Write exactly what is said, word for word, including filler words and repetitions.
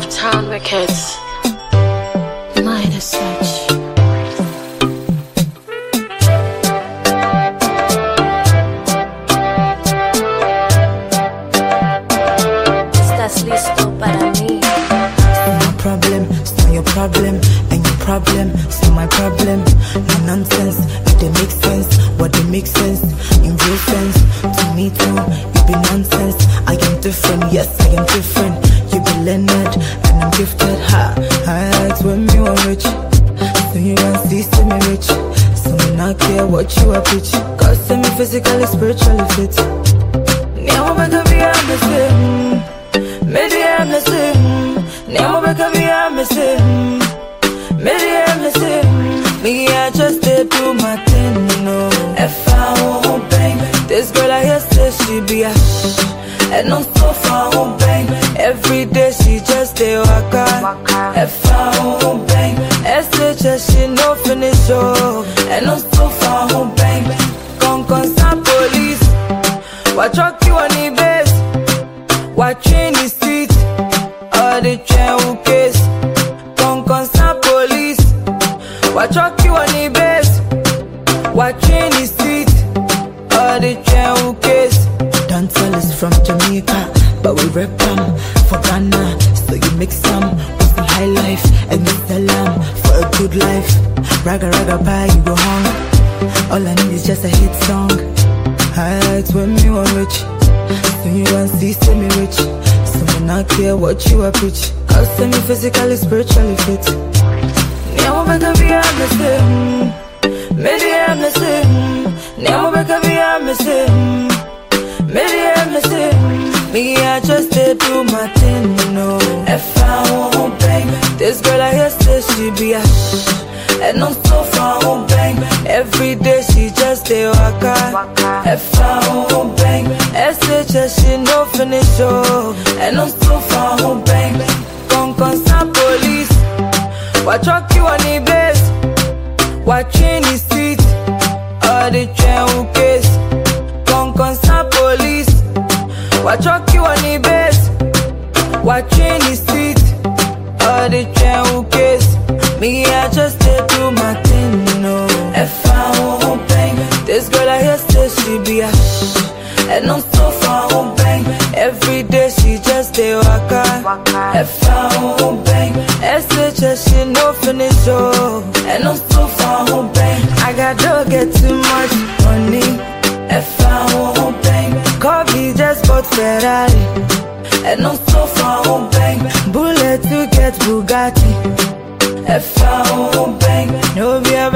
Uptown Records. Mind as such. Estás listo para mí. My problem, it's not your problem, and your problem, it's not my problem. No nonsense, if they make sense, what they make sense, in real sense. To me too, you be nonsense. I am different, yes, I am different. You be Leonard, and I'm gifted. Ha, I ask when me want rich, so you want see, see me rich. So me not care what you are pitch, cause see me physically, spiritually fit. Now I'm gonna be I'm the same, maybe I'm the same. Now I'm gonna be I'm the same, maybe I'm the same. Me I just did do my thing, you know. If I won't bang, this girl I hear say she be a and no so far won't bang. Every day she just stay waka. If I won't bang, S H S she no finish oh. And no so far won't bang. Con con sa police. What truck you on the base? What train the seat? All the train who case. Con con sa police. What truck you on the base? What train the seat? All the train who case. Dancehall is from Jamaica, but we rap them for Ghana. So you mix some with some high life and you sell them for a good life. Raga raga pie, you go home. All I need is just a hit song. Highlights when me want rich, so you want see, see me rich. So me not care what you are preach, cause see me physically, spiritually fit. Now I'm gonna be I'm the same, maybe I'm the same. Now I'm gonna be I'm the same, maybe I'm the same. Me I just did do my thing, you know. If I won't bang, this girl I hear say she be a and no so far won't bang. Every day she just stay waka. If I won't bang, S H S she no finish oh. And no so far won't bang. Con con sa police. What truck you on the base? What train the seat? All the train who case. Con con sa police. What truck you on the base? What train the seat? All the train who case. Me I just did do my thing, you know. If I won't bang, this girl I hear say she be a and no so far won't bang. Every day she just stay waka. If I won't bang, S H S she no finish oh. And no so far won't bang. I got to get too much money. If I won't bang, coffee just bought Ferrari. And no so far won't bang. Bullet to get Bugatti. If I won't bang, no be a